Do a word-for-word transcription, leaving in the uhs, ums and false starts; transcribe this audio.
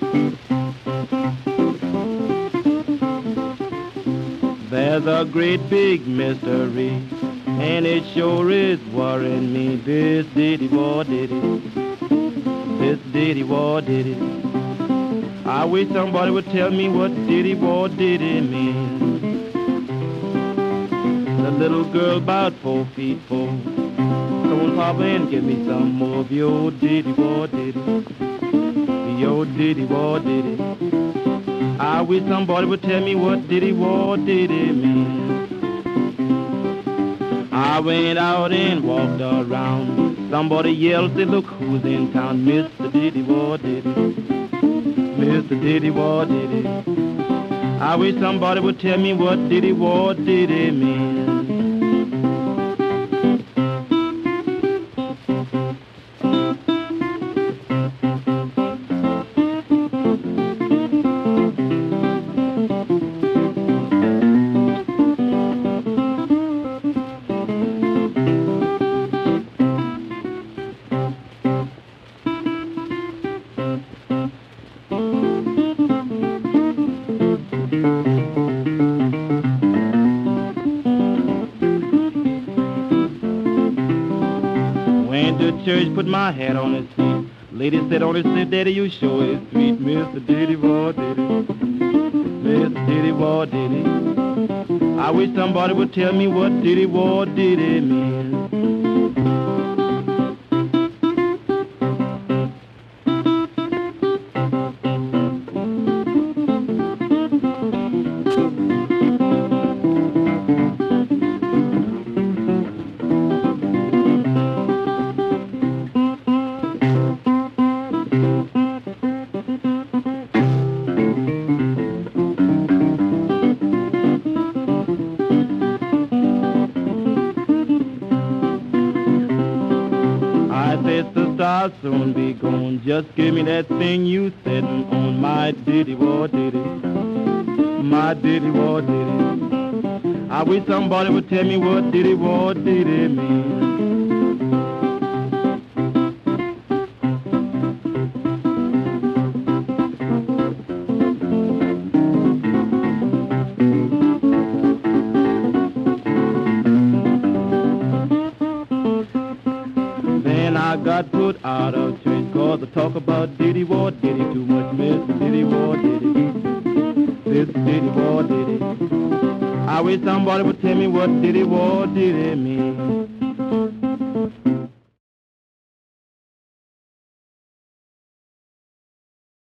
There's a great big mystery, and it sure is worrying me. This ditty war ditty, this ditty war ditty. I wish somebody would tell me what ditty war ditty means. The little girl about four feet four. Come on, Papa, and give me some more of your ditty war ditty, your ditty war ditty. I wish somebody would tell me what ditty war ditty means. I went out and walked around. Somebody yelled, say, look who's in town, Mister Ditty War Ditty, Mister Ditty War Ditty. I wish somebody would tell me what ditty war ditty means. Went to church, put my hat on his feet. Lady said on his seat, Daddy, you sure is sweet. Mister Ditty War Ditty, Mister Ditty War Ditty. I wish somebody would tell me what ditty war ditty means. I said, sister, I'll soon be gone. Just give me that thing you said on my ditty war ditty, my ditty war ditty. I wish somebody would tell me what ditty war ditty means. Then I got put out of church cause I talk about ditty war ditty too much. Mister Ditty War Ditty, Mister Ditty War Ditty. I wish somebody would tell me what ditty war ditty means.